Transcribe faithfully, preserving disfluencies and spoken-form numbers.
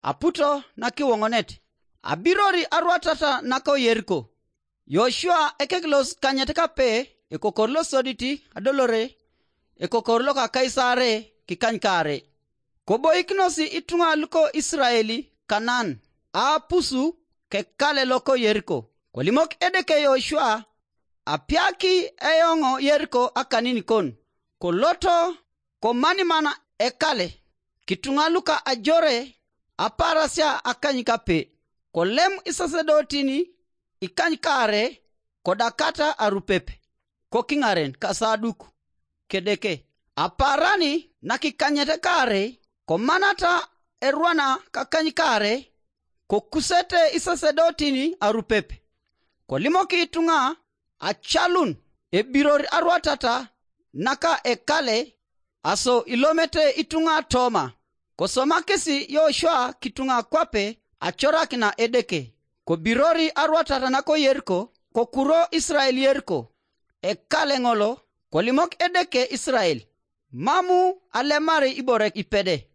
aputo na kiwongonet abirori arwatata nako Yeriko. Yoshua ekeklos kanyete kape ekokorlo soditi adolore ekokorlo ka kaisare kikankare kobo iknosi itunga luko Israeli Kanan a pusu ke kale loko Yeriko kolimok edeke Yoshua apiaki eyongo Yeriko akanini kon koloto komani mana ekale kitunga luka ajore aparasia akanyikape kolem isaserdotini ikanyikare kodakata arupepe kokingaren kasaduku kedeke aparani nakikanyete kare komanata erwana kakanyikare kokusete isaserdotini arupepe kolimoki itunga achalun ebirori arwatata naka ekale aso ilomete itunga toma kosomakisi Yoshua kitunga kwape achorakina edeke ko birori arwatata nako Yeriko ko kuro Israel Yeriko ekale ngolo kolimok edeke Israel mamu alemari iborek ipede